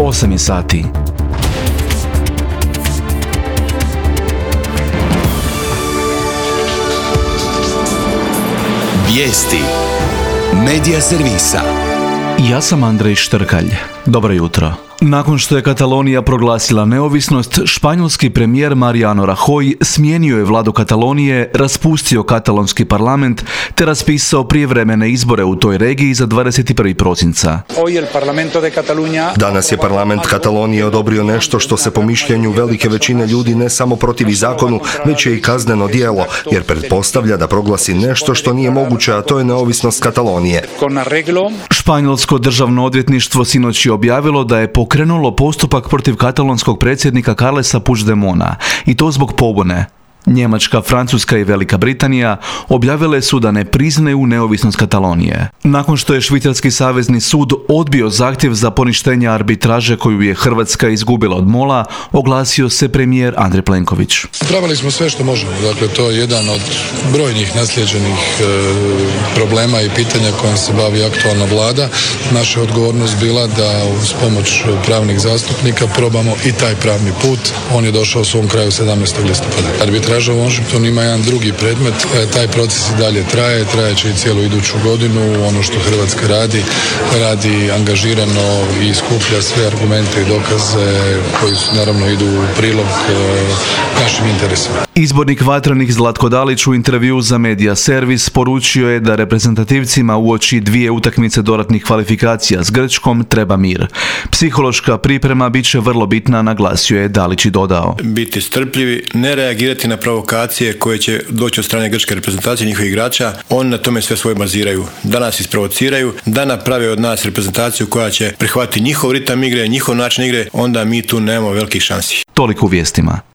8 je sati. Vijesti Medija servisa. Ja sam Andrej Štrkalj. Dobro jutro. Nakon što je Katalonija proglasila neovisnost, španjolski premijer Mariano Rajoy smijenio je vladu Katalonije, raspustio katalonski parlament te raspisao prijevremene izbore u toj regiji za 21. prosinca. Danas je parlament Katalonije odobrio nešto što se po mišljenju velike većine ljudi ne samo protivi zakonu, već je i kazneno djelo, jer pretpostavlja da proglasi nešto što nije moguće, a to je neovisnost Katalonije. Španjolsko državno odvjetništvo sinoć je objavilo da je pokrenulo postupak protiv katalonskog predsjednika Carlesa Puigdemona, i to zbog pobune. Njemačka, Francuska i Velika Britanija objavile su da ne priznaju neovisnost Katalonije. Nakon što je švicarski savezni sud odbio zahtjev za poništenje arbitraže koju je Hrvatska izgubila od MOL-a, oglasio se premijer Andrej Plenković. Napravili smo sve što možemo. Dakle, to je jedan od brojnih naslijeđenih problema i pitanja kojim se bavi aktualna vlada. Naša je odgovornost bila da uz pomoć pravnih zastupnika probamo i taj pravni put. On je došao u svom kraju 17. listopada. Arbitraža u Washingtonu ima jedan drugi predmet, taj proces i dalje trajeće i cijelu iduću godinu. Ono što Hrvatska radi angažirano i skuplja sve argumente i dokaze koji naravno idu u prilog našim interesima. Izbornik Vatrenih Zlatko Dalić u intervjuu za Medija servis poručio je da reprezentativcima uoči 2 utakmice dodatnih kvalifikacija s Grčkom treba mir. Psihološka priprema bit će vrlo bitna, naglasio je Dalić i dodao. Biti strpljivi, ne reagirati na provokacije koje će doći od strane grčke reprezentacije njihovih igrača. Oni na tome sve svoje baziraju. Da nas isprovociraju, da naprave od nas reprezentaciju koja će prihvatiti njihov ritam igre, njihov način igre, onda mi tu nemamo velikih šansi. Toliko u vijestima.